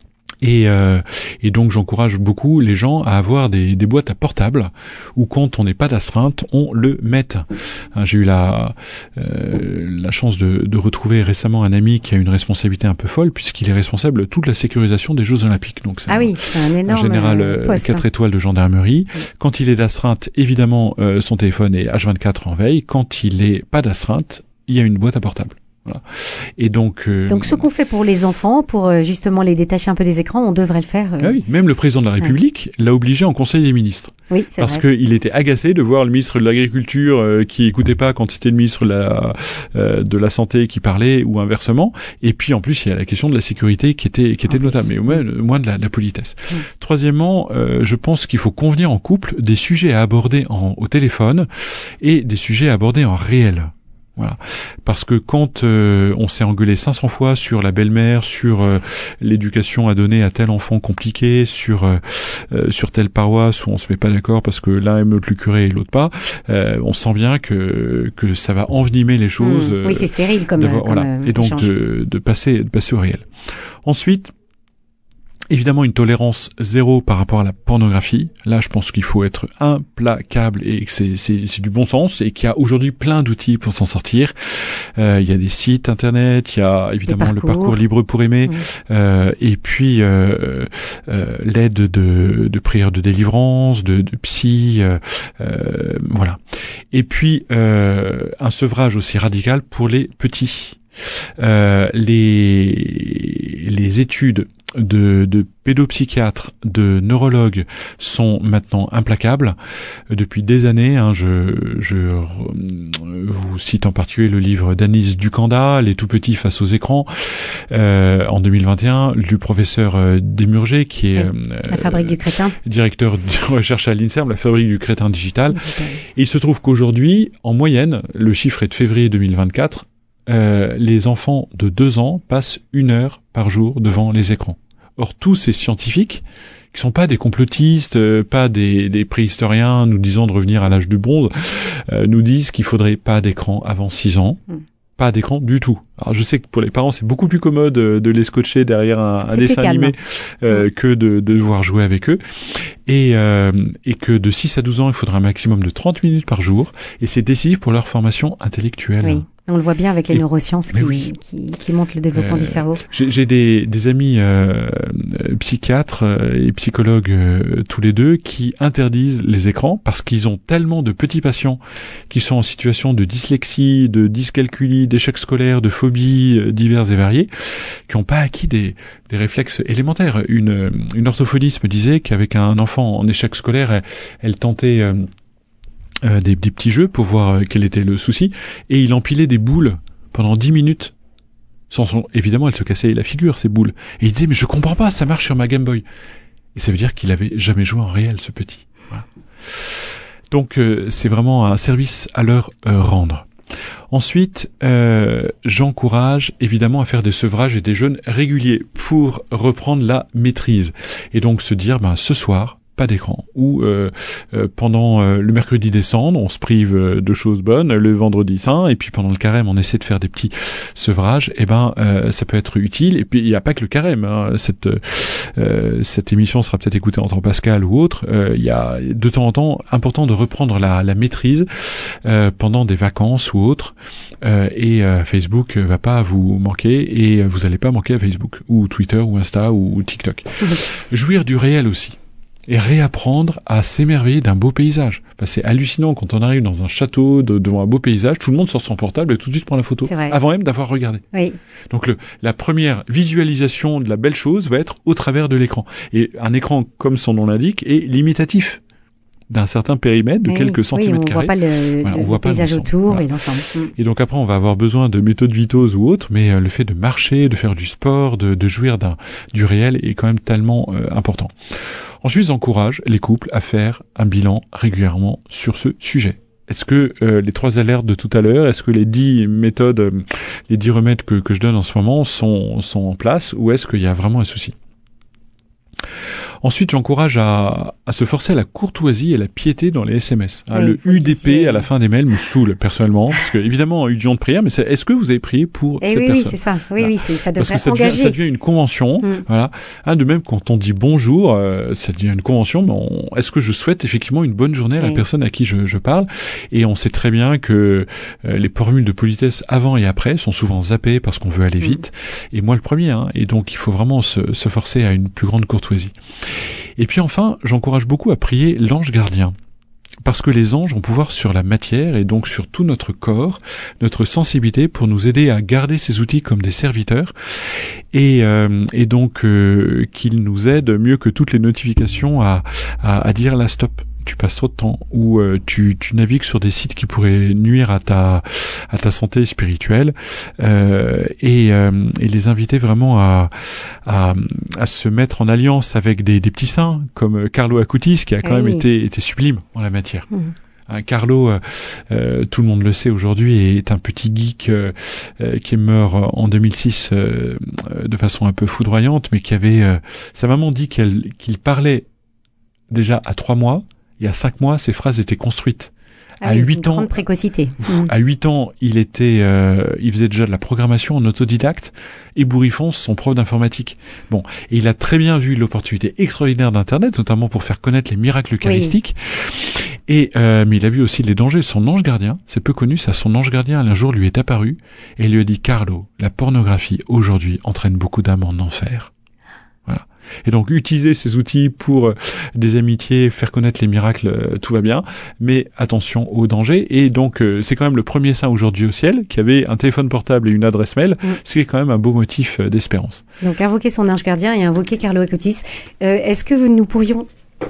Et, euh, et donc j'encourage beaucoup les gens à avoir des, des boîtes à portable où quand on n'est pas d'astreinte, on le mette. Hein, j'ai eu la, euh, la chance de, de retrouver récemment un ami qui a une responsabilité un peu folle puisqu'il est responsable de toute la sécurisation des Jeux Olympiques. Donc c'est ah un, oui, c'est un énorme un général euh, poste, quatre hein. étoiles de gendarmerie. Oui. Quand il est d'astreinte, évidemment, euh, son téléphone est H vingt-quatre en veille. Quand il est pas d'astreinte, il y a une boîte à portable. Voilà. Et donc, euh, donc ce qu'on fait pour les enfants, pour euh, justement les détacher un peu des écrans, on devrait le faire. Euh... Ah oui, même le président de la République ouais. l'a obligé en Conseil des ministres. Oui, c'est parce vrai. qu'il était agacé de voir le ministre de l'Agriculture euh, qui écoutait pas quand c'était le ministre de la, euh, de la Santé qui parlait ou inversement. Et puis en plus, il y a la question de la sécurité qui était qui était notable, mais au moins, moins de la, de la politesse. Oui. Troisièmement, euh, je pense qu'il faut convenir en couple des sujets à aborder en, au téléphone et des sujets à aborder en réel. Voilà, parce que quand euh, on s'est engueulé cinq cents fois sur la belle-mère, sur euh, l'éducation à donner à tel enfant compliqué, sur euh, euh, sur telle paroisse où on se met pas d'accord parce que l'un aime le curé et l'autre pas, euh, on sent bien que que ça va envenimer les choses. Mmh. Oui, c'est stérile comme, comme voilà, euh, et donc de, de passer de passer au réel. Ensuite, évidemment, une tolérance zéro par rapport à la pornographie. Là, je pense qu'il faut être implacable et que c'est, c'est, c'est du bon sens et qu'il y a aujourd'hui plein d'outils pour s'en sortir. Euh, il y a des sites internet, il y a évidemment le parcours libre pour aimer, oui. euh, et puis euh, euh, l'aide de, de prières de délivrance, de, de psy, euh, euh, voilà. Et puis euh, un sevrage aussi radical pour les petits. Euh, les les études de, de pédopsychiatres, de neurologues sont maintenant implacables depuis des années. Hein, je, je vous cite en particulier le livre d'Anis Ducanda, Les tout petits face aux écrans, euh, en deux mille vingt et un, du professeur euh, Desmurger, qui est oui, la fabrique euh, du crétin, directeur de recherche à l'INSERM, la fabrique du crétin digital. digital. Et il se trouve qu'aujourd'hui, en moyenne, le chiffre est de février deux mille vingt-quatre, euh, les enfants de deux ans passent une heure par jour devant les écrans. Or, tous ces scientifiques, qui sont pas des complotistes, euh, pas des, des préhistoriens nous disant de revenir à l'âge du bronze, euh, nous disent qu'il faudrait pas d'écran avant six ans. Mm. Pas d'écran du tout. Alors je sais que pour les parents c'est beaucoup plus commode de les scotcher derrière un, un dessin animé euh, mmh. que de, de devoir jouer avec eux, et, euh, et que de six à douze ans il faudra un maximum de trente minutes par jour, et c'est décisif pour leur formation intellectuelle. Oui. On le voit bien avec les et, neurosciences qui, oui. qui, qui montrent le développement euh, du cerveau. J'ai, j'ai des, des amis euh, psychiatres et psychologues euh, tous les deux qui interdisent les écrans parce qu'ils ont tellement de petits patients qui sont en situation de dyslexie, de dyscalculie, d'échecs scolaires, de phobies euh, diverses et variées, qui n'ont pas acquis des, des réflexes élémentaires. Une, une orthophoniste me disait qu'avec un enfant en échec scolaire, elle, elle tentait... Euh, Euh, des, des petits jeux pour voir euh, quel était le souci, et il empilait des boules pendant dix minutes. Sans son... Évidemment, elle se cassait la figure, ces boules. Et il disait, mais je comprends pas, ça marche sur ma Game Boy. Et ça veut dire qu'il avait jamais joué en réel, ce petit. Voilà. Donc, euh, c'est vraiment un service à leur euh, rendre. Ensuite, euh, j'encourage évidemment à faire des sevrages et des jeûnes réguliers pour reprendre la maîtrise. Et donc se dire, ben, ce soir, pas d'écran, ou euh, euh, pendant euh, le mercredi des cendres, on se prive euh, de choses bonnes, le vendredi saint, et puis pendant le carême, on essaie de faire des petits sevrages, et ben euh, ça peut être utile. Et puis il n'y a pas que le carême, hein. cette euh, cette émission sera peut-être écoutée en temps pascal ou autre. Euh, il y a de temps en temps important de reprendre la, la maîtrise euh, pendant des vacances ou autres, euh, et euh, Facebook va pas vous manquer, et vous allez pas manquer à Facebook ou Twitter ou Insta ou, ou TikTok. Mmh. Jouir du réel aussi. Et réapprendre à s'émerveiller d'un beau paysage. Enfin, c'est hallucinant quand on arrive dans un château de, devant un beau paysage, tout le monde sort son portable et tout de suite prend la photo, avant même d'avoir regardé. Oui. Donc le, la première visualisation de la belle chose va être au travers de l'écran. Et un écran, comme son nom l'indique, est limitatif d'un certain périmètre de oui, quelques centimètres oui, on carrés. Voit pas le, voilà, le on voit pas paysage autour voilà. et l'ensemble. Et donc après, on va avoir besoin de méthodes vitoses ou autres, mais euh, le fait de marcher, de faire du sport, de, de jouir d'un, du réel est quand même tellement euh, important. Ensuite, j'encourage les couples à faire un bilan régulièrement sur ce sujet. Est-ce que euh, les trois alertes de tout à l'heure, est-ce que les dix méthodes, euh, les dix remèdes que, que je donne en ce moment sont, sont en place, ou est-ce qu'il y a vraiment un souci ? Ensuite, j'encourage à, à se forcer à la courtoisie et la piété dans les S M S. Hein, oui, le U D P à la fin des mails me saoule personnellement, parce que évidemment, union de prière, mais c'est, est-ce que vous avez prié pour et cette oui, personne ? Oui, c'est ça. Oui, voilà. oui, c'est, ça devrait parce que ça engager. Devient, ça devient une convention. Mm. Voilà. Hein, de même, quand on dit bonjour, euh, ça devient une convention. Mais on, est-ce que je souhaite effectivement une bonne journée à la oui. personne à qui je, je parle ? Et on sait très bien que euh, les formules de politesse avant et après sont souvent zappées parce qu'on veut aller vite. Mm. Et moi, le premier. Hein, et donc, il faut vraiment se, se forcer à une plus grande courtoisie. Et puis enfin, j'encourage beaucoup à prier l'ange gardien. Parce que les anges ont pouvoir sur la matière et donc sur tout notre corps, notre sensibilité, pour nous aider à garder ces outils comme des serviteurs, et, euh, et donc euh, qu'ils nous aident mieux que toutes les notifications à, à, à dire là stop. Tu passes trop de temps, ou euh, tu, tu navigues sur des sites qui pourraient nuire à ta à ta santé spirituelle, euh, et, euh, et les inviter vraiment à, à à se mettre en alliance avec des, des petits saints comme Carlo Acutis, qui a quand oui. même été été sublime en la matière. Mmh. Hein, Carlo, euh, euh, tout le monde le sait aujourd'hui, est un petit geek euh, euh, qui est mort en deux mille six euh, de façon un peu foudroyante, mais qui avait euh, sa maman dit qu'elle qu'il parlait déjà à trois mois. Et à cinq mois, ces phrases étaient construites. Ah à oui, huit une ans, grande précocité. À huit ans, il était, euh, il faisait déjà de la programmation en autodidacte. Et Bourifon, son prof d'informatique. Bon, et il a très bien vu l'opportunité extraordinaire d'Internet, notamment pour faire connaître les miracles eucharistiques. Oui. Et euh, mais il a vu aussi les dangers. Son ange gardien, c'est peu connu, ça. Son ange gardien un jour lui est apparu et il lui a dit: Carlo, la pornographie aujourd'hui entraîne beaucoup d'âmes en enfer. Voilà. Et donc utiliser ces outils pour euh, des amitiés, faire connaître les miracles, euh, tout va bien, mais attention aux dangers. Et donc euh, c'est quand même le premier saint aujourd'hui au ciel qui avait un téléphone portable et une adresse mail, mmh. ce qui est quand même un beau motif euh, d'espérance. Donc invoquer son ange gardien et invoquer Carlo Acutis. Euh, est-ce que nous pourrions...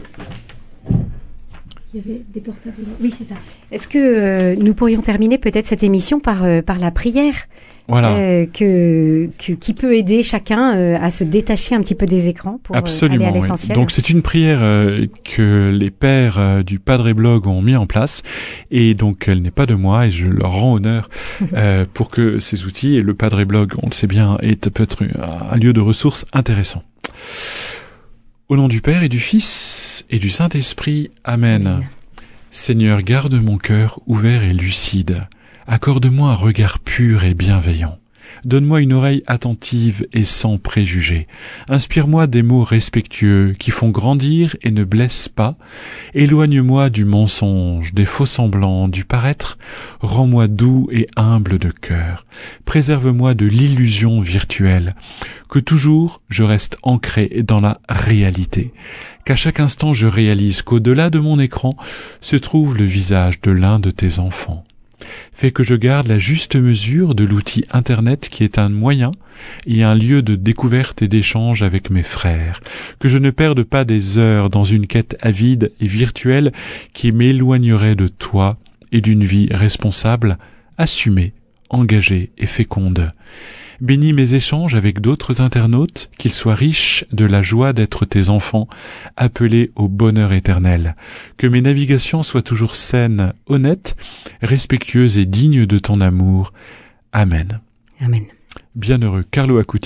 Il y avait des portables. Oui, c'est ça. Est-ce que euh, nous pourrions terminer peut-être cette émission par, euh, par la prière ? Voilà. Euh, que, que, qui peut aider chacun euh, à se détacher un petit peu des écrans pour Absolument, euh, aller à l'essentiel. Oui. Donc c'est une prière euh, que les pères euh, du Padre Blog ont mis en place, et donc elle n'est pas de moi et je leur rends honneur euh, pour que ces outils, et le Padre Blog, on le sait bien, est peut-être un, un lieu de ressources intéressant. Au nom du Père et du Fils et du Saint-Esprit, Amen. Amen. Seigneur, garde mon cœur ouvert et lucide. Accorde-moi un regard pur et bienveillant. Donne-moi une oreille attentive et sans préjugés. Inspire-moi des mots respectueux qui font grandir et ne blessent pas. Éloigne-moi du mensonge, des faux-semblants, du paraître. Rends-moi doux et humble de cœur. Préserve-moi de l'illusion virtuelle. Que toujours je reste ancré dans la réalité. Qu'à chaque instant je réalise qu'au-delà de mon écran se trouve le visage de l'un de tes enfants. Fais que je garde la juste mesure de l'outil Internet qui est un moyen et un lieu de découverte et d'échange avec mes frères. Que je ne perde pas des heures dans une quête avide et virtuelle qui m'éloignerait de toi et d'une vie responsable, assumée, engagée et féconde. Bénis mes échanges avec d'autres internautes, qu'ils soient riches de la joie d'être tes enfants, appelés au bonheur éternel. Que mes navigations soient toujours saines, honnêtes, respectueuses et dignes de ton amour. Amen. Amen. Bienheureux Carlo Acutis,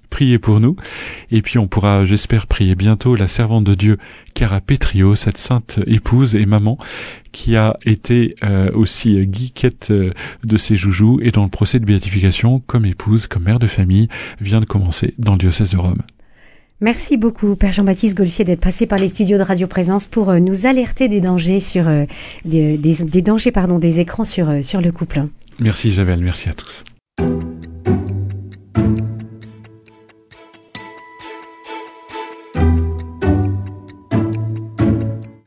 priez pour nous. Et puis on pourra, j'espère, prier bientôt la servante de Dieu Cara Petrio, cette sainte épouse et maman qui a été euh, aussi geekette euh, de ses joujoux et dont le procès de béatification comme épouse, comme mère de famille, vient de commencer dans le diocèse de Rome. Merci beaucoup, Père Jean-Baptiste Golfier, d'être passé par les studios de Radio Présence pour euh, nous alerter des dangers sur euh, des, des, des dangers pardon des écrans sur euh, sur le couple. Merci Isabelle, merci à tous.